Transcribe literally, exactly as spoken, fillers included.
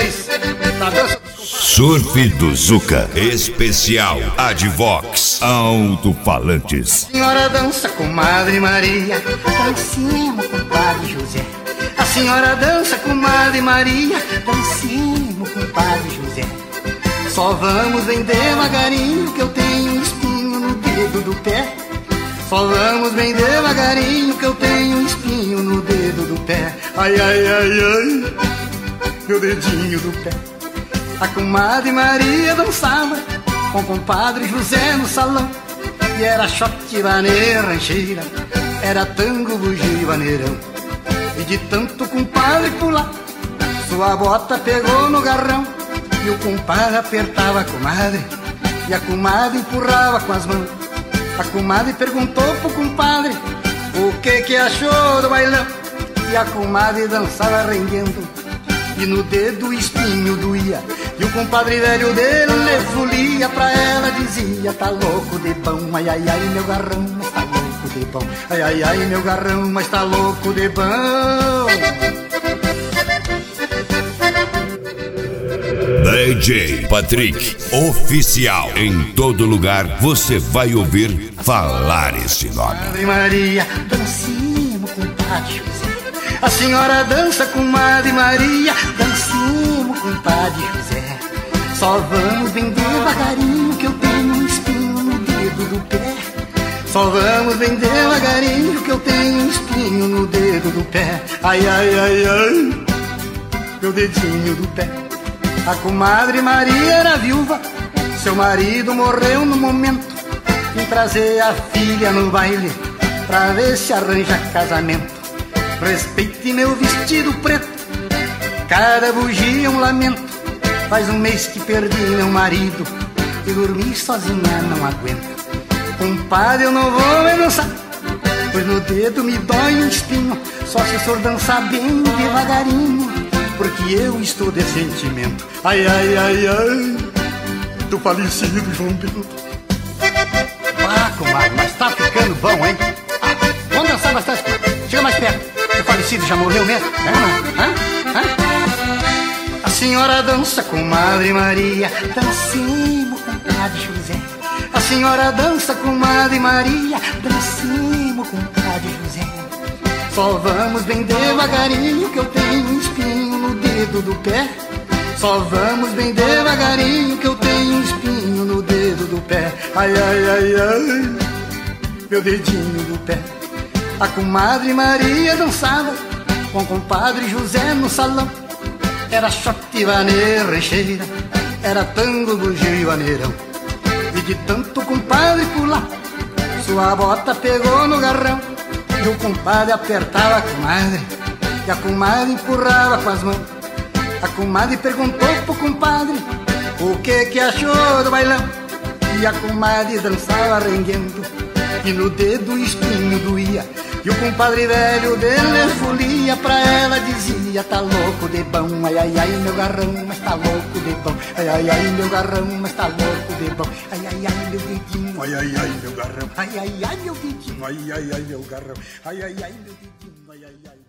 vocês da dança dos compadres. Surf do Zuca, especial Advox Alto-Falantes. A senhora dança, comadre Maria, dancemos, compadre José. A senhora dança, comadre Maria, dancemos, compadre José. Só vamos bem devagarinho que eu tenho um espinho no dedo do pé. Só vamos bem devagarinho que eu tenho um espinho no dedo do pé. Ai, ai, ai, ai, meu dedinho do pé. A comadre Maria dançava com o compadre José no salão. E era choque, vaneira, rancheira, era tango, bugio, vaneirão. E de tanto compadre pular, sua bota pegou no garrão. E o compadre apertava a comadre, e a comadre empurrava com as mãos. A comadre perguntou pro compadre o que que achou do bailão. E a comadre dançava rendendo, e no dedo o espinho doía. E o compadre velho dele folia, pra ela dizia: tá louco de bom, ai, ai, ai, meu garrão, mas tá louco de bom. Ai, ai, ai, meu garrão, mas tá louco de bom. D J Patrick, oficial. Em todo lugar você vai ouvir falar esse nome. Madre Maria, dancemos, compadre José. A senhora dança, comadre Maria, dancemos, compadre José. Só vamos bem devagarinho que eu tenho um espinho no dedo do pé. Só vamos bem devagarinho que eu tenho um espinho no dedo do pé. Ai, ai, ai, ai, meu dedinho do pé. A comadre Maria era viúva, seu marido morreu no momento. Vim trazer a filha no baile pra ver se arranja casamento. Respeite meu vestido preto, cada bugia um lamento. Faz um mês que perdi meu marido e dormir sozinha não aguento. Compadre, eu não vou me dançar, pois no dedo me dói um espinho. Só se o senhor dançar bem devagarinho, porque eu estou de sentimento. Ai, ai, ai, ai, do falecido João Bento. Ah, comadre, mas tá ficando bom, hein? Ah, vamos dançar bastante. Chega mais perto. O falecido já morreu mesmo? É, não? Hã? Hã? A senhora dança, comadre Maria, dancemos, compadre José. A senhora dança, comadre Maria, dancemos, compadre José. Só vamos bem devagarinho que eu tenho um espinho no dedo do pé. Só vamos bem devagarinho que eu tenho um espinho no dedo do pé. Ai, ai, ai, ai, meu dedinho do pé. A comadre Maria dançava com o compadre José no salão. Era choque, vaneira, rancheira, era tango, bugio e vaneirão. E de tanto compadre pular, sua bota pegou no garrão. E o compadre apertava a comadre, e a comadre empurrava com as mãos. A comadre perguntou pro compadre o que que achou do bailão. E a comadre dançava renguendo, e no dedo o espinho doía. E o compadre velho dele folia, pra ela dizia: tá louco de bom, ai, ai, ai, meu garrão, mas tá louco de bom. Ai, ai, ai, meu garrão, mas tá louco de bom. Ai, ai, ai, meu dedinho, ai, ai, ai, meu garrão. Ai, ai, ai, meu dedinho, ai, ai, ai, meu garrão. Ai, ai, ai, meu dedinho, ai, ai, ai.